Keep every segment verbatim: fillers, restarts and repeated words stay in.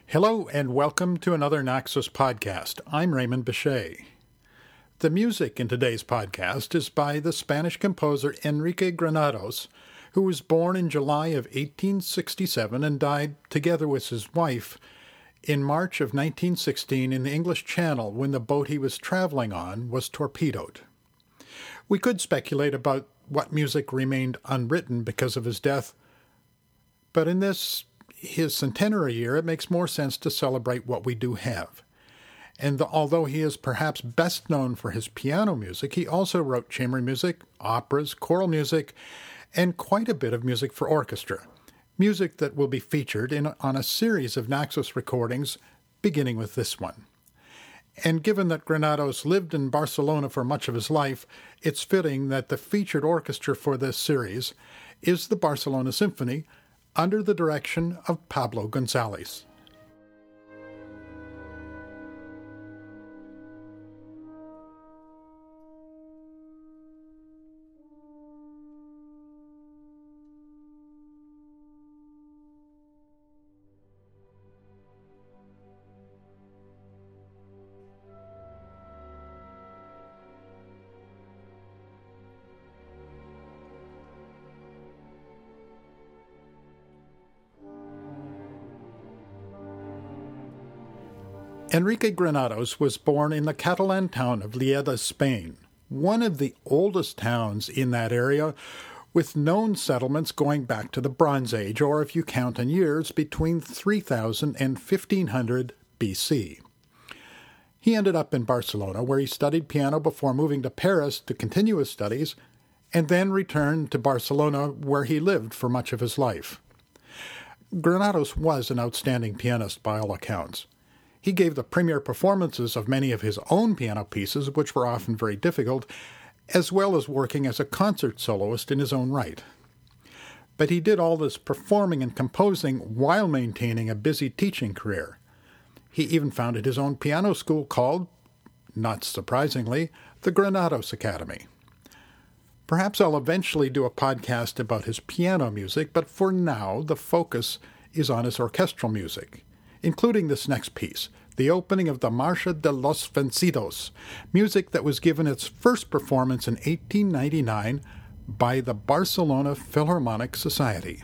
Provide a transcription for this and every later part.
Hello and welcome to another Naxos podcast. I'm Raymond Bechet. The music in today's podcast is by the Spanish composer Enrique Granados, who was born in July of eighteen sixty-seven and died together with his wife in March of nineteen sixteen in the English Channel when the boat he was traveling on was torpedoed. We could speculate about what music remained unwritten because of his death, but in this his centenary year, it makes more sense to celebrate what we do have. And the, although he is perhaps best known for his piano music, he also wrote chamber music, operas, choral music, and quite a bit of music for orchestra, music that will be featured in on a series of Naxos recordings, beginning with this one. And given that Granados lived in Barcelona for much of his life, it's fitting that the featured orchestra for this series is the Barcelona Symphony, under the direction of Pablo González. Enrique Granados was born in the Catalan town of Lleida, Spain, one of the oldest towns in that area, with known settlements going back to the Bronze Age, or if you count in years, between three thousand and fifteen hundred B C. He ended up in Barcelona, where he studied piano before moving to Paris to continue his studies, and then returned to Barcelona, where he lived for much of his life. Granados was an outstanding pianist by all accounts. He gave the premier performances of many of his own piano pieces, which were often very difficult, as well as working as a concert soloist in his own right. But he did all this performing and composing while maintaining a busy teaching career. He even founded his own piano school called, not surprisingly, the Granados Academy. Perhaps I'll eventually do a podcast about his piano music, but for now the focus is on his orchestral music, including this next piece, the opening of the Marcha de los Vencidos, music that was given its first performance in eighteen ninety-nine by the Barcelona Philharmonic Society.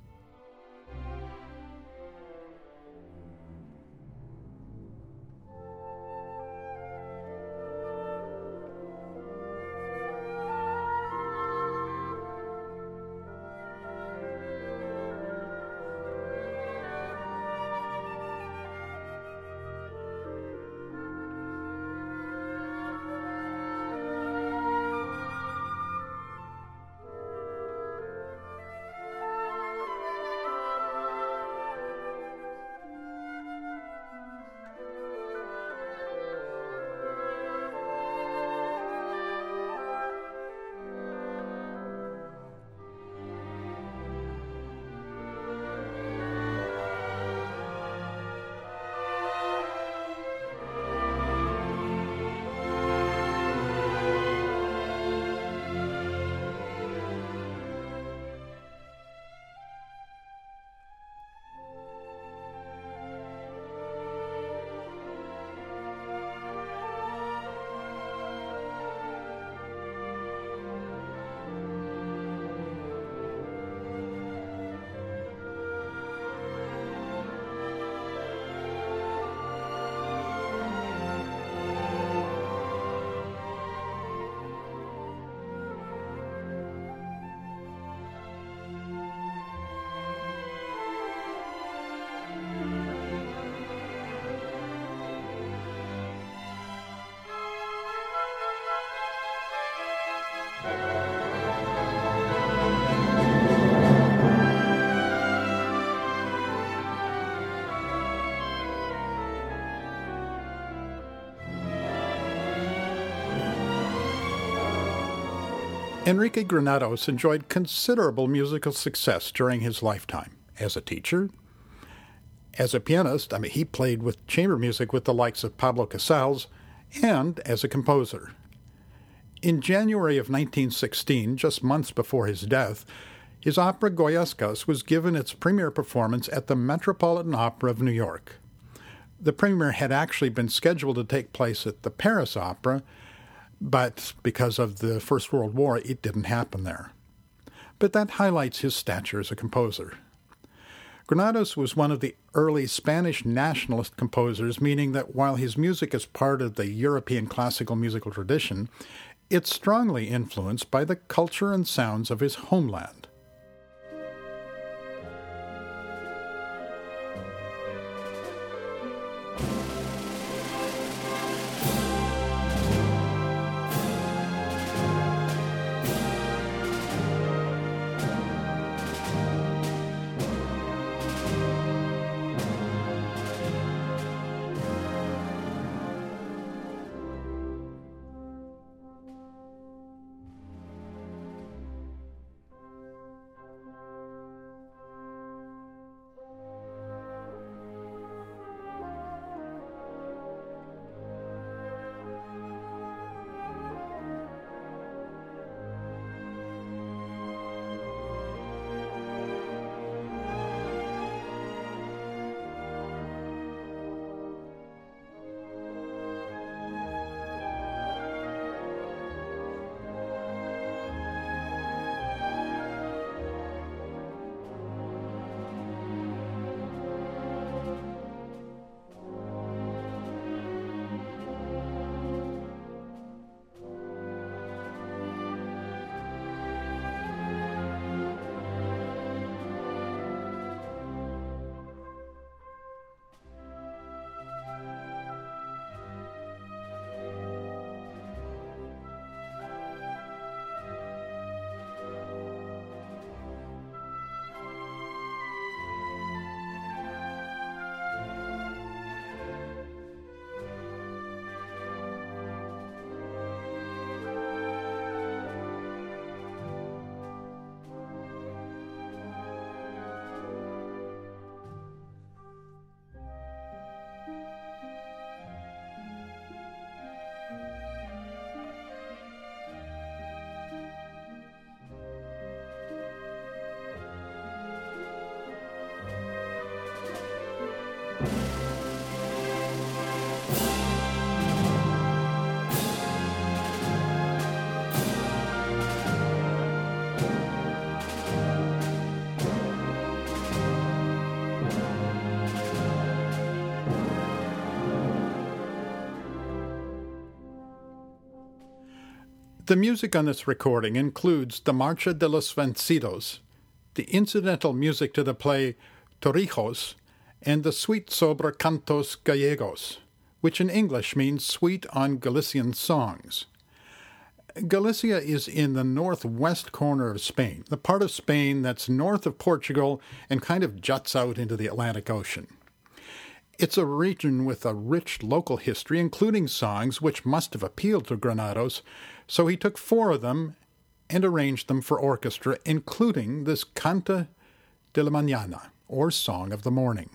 Enrique Granados enjoyed considerable musical success during his lifetime as a teacher. As a pianist, I mean, he played with chamber music with the likes of Pablo Casals, and as a composer. In January of nineteen sixteen, just months before his death, his opera Goyaskas was given its premiere performance at the Metropolitan Opera of New York. The premiere had actually been scheduled to take place at the Paris Opera, but because of the First World War, it didn't happen there. But that highlights his stature as a composer. Granados was one of the early Spanish nationalist composers, meaning that while his music is part of the European classical musical tradition, it's strongly influenced by the culture and sounds of his homeland. The music on this recording includes the Marcha de los Vencidos, the incidental music to the play Torrijos, and the suite sobre cantos gallegos, which in English means Suite on Galician Songs. Galicia is in the northwest corner of Spain, the part of Spain that's north of Portugal and kind of juts out into the Atlantic Ocean. It's a region with a rich local history, including songs which must have appealed to Granados, so he took four of them and arranged them for orchestra, including this Canta de la Mañana, or Song of the Morning.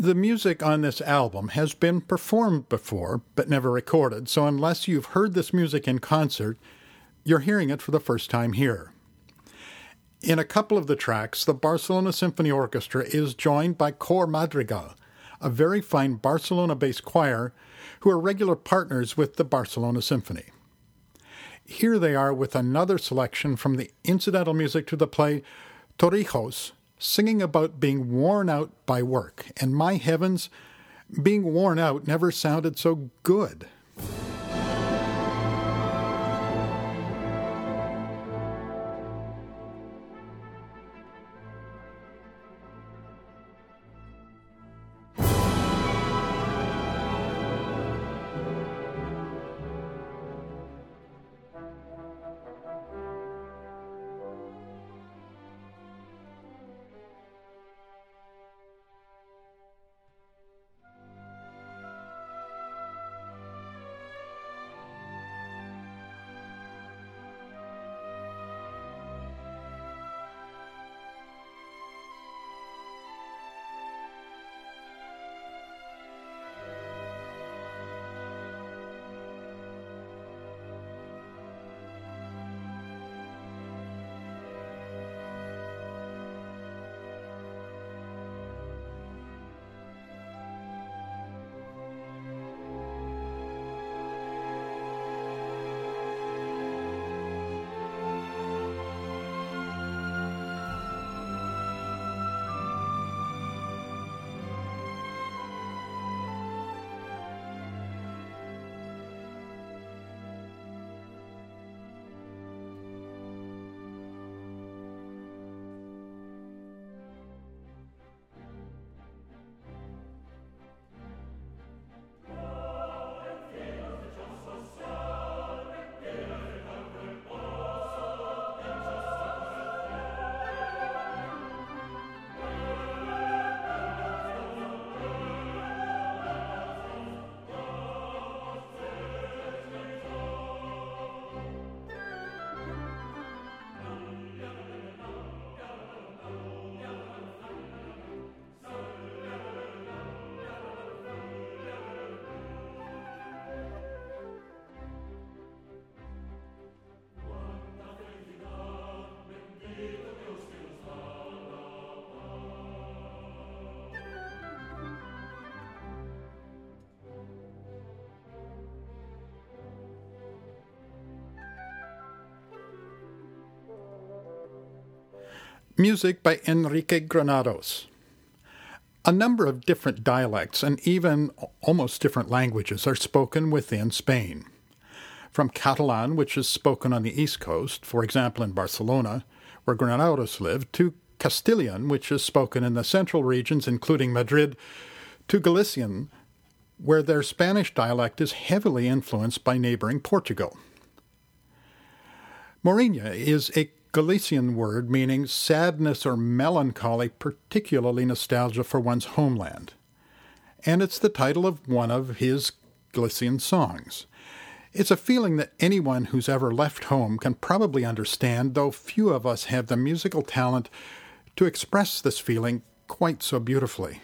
The music on this album has been performed before, but never recorded, so unless you've heard this music in concert, you're hearing it for the first time here. In a couple of the tracks, the Barcelona Symphony Orchestra is joined by Cor Madrigal, a very fine Barcelona-based choir who are regular partners with the Barcelona Symphony. Here they are with another selection from the incidental music to the play Torrijos, singing about being worn out by work. And my heavens, being worn out never sounded so good. Music by Enrique Granados. A number of different dialects and even almost different languages are spoken within Spain. From Catalan, which is spoken on the east coast, for example in Barcelona, where Granados lived, to Castilian, which is spoken in the central regions, including Madrid, to Galician, where their Spanish dialect is heavily influenced by neighboring Portugal. Morriña is a Galician word meaning sadness or melancholy, particularly nostalgia for one's homeland. And it's the title of one of his Galician songs. It's a feeling that anyone who's ever left home can probably understand, though few of us have the musical talent to express this feeling quite so beautifully.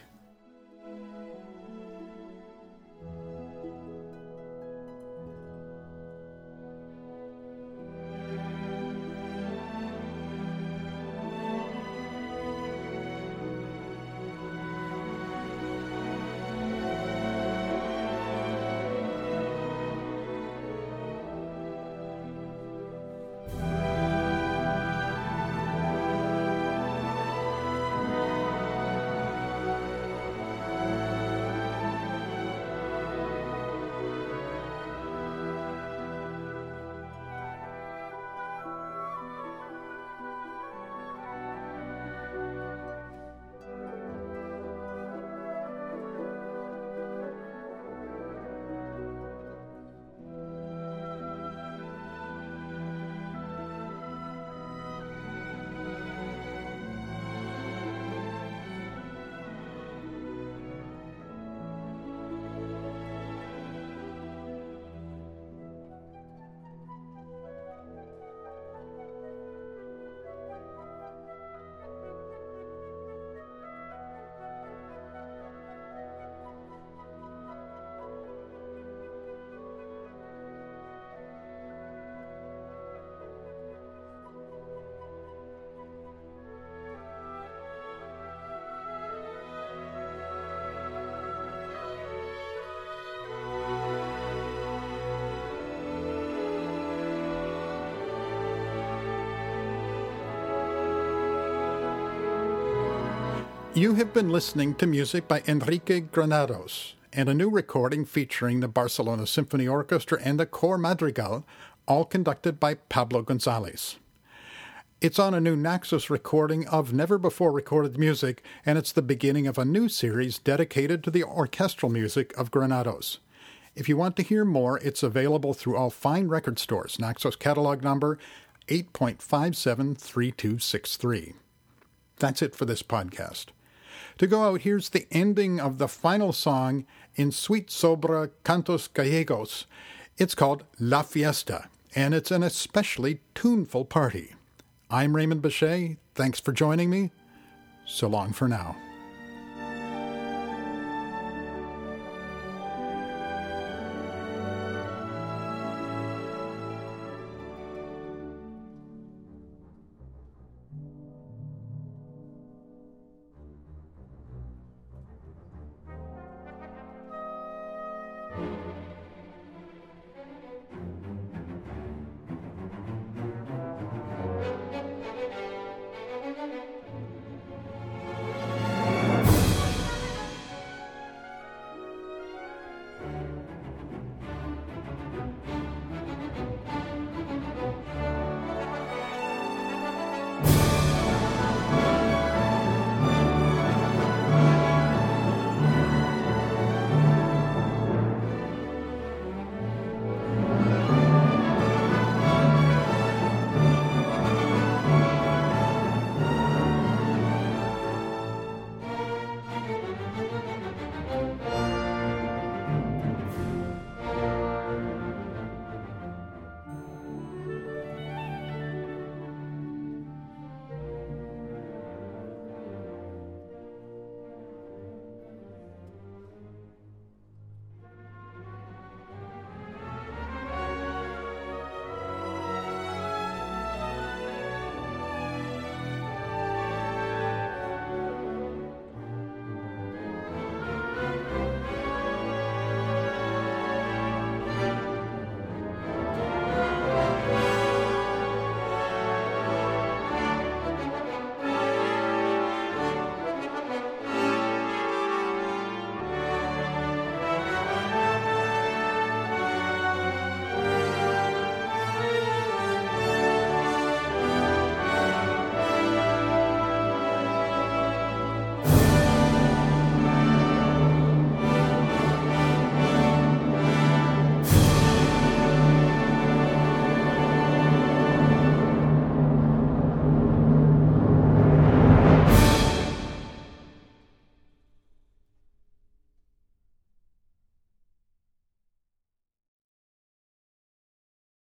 You have been listening to music by Enrique Granados and a new recording featuring the Barcelona Symphony Orchestra and the Cor Madrigal, all conducted by Pablo Gonzalez. It's on a new Naxos recording of never-before-recorded music, and it's the beginning of a new series dedicated to the orchestral music of Granados. If you want to hear more, it's available through all fine record stores. Naxos catalog number eight point five seven three two six three. That's it for this podcast. To go out, here's the ending of the final song in Suite Sobre Cantos Gallegos. It's called La Fiesta, and it's an especially tuneful party. I'm Raymond Bechet. Thanks for joining me. So long for now.